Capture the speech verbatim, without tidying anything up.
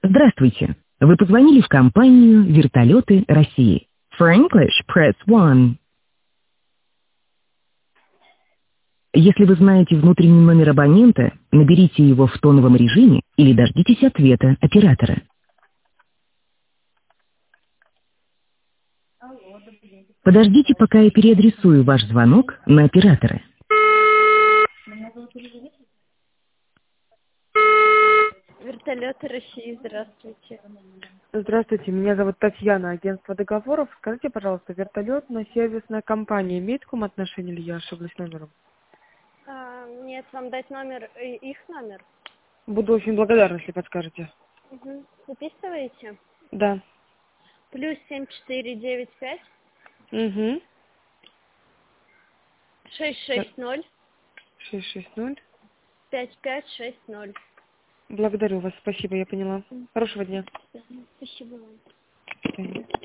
Здравствуйте. Вы позвонили в компанию «Вертолеты России». For English, press one. Если вы знаете внутренний номер абонента, наберите его в тоновом режиме или дождитесь ответа оператора. Подождите, пока я переадресую ваш звонок на оператора. Вертолеты России, здравствуйте. Здравствуйте, меня зовут Татьяна, агентство договоров. Скажите, пожалуйста, вертолетная сервисная компания имеет к вам отношение или я ошиблась номером? А, нет, вам дать номер, э, их номер? Буду очень благодарна, если подскажете. Угу. Записываете? Да. Плюс семь четыре девять пять Угу. шесть шесть ноль шесть шесть ноль. пять пять шесть ноль. Благодарю вас, спасибо, я поняла. Хорошего дня. Спасибо вам. До свидания.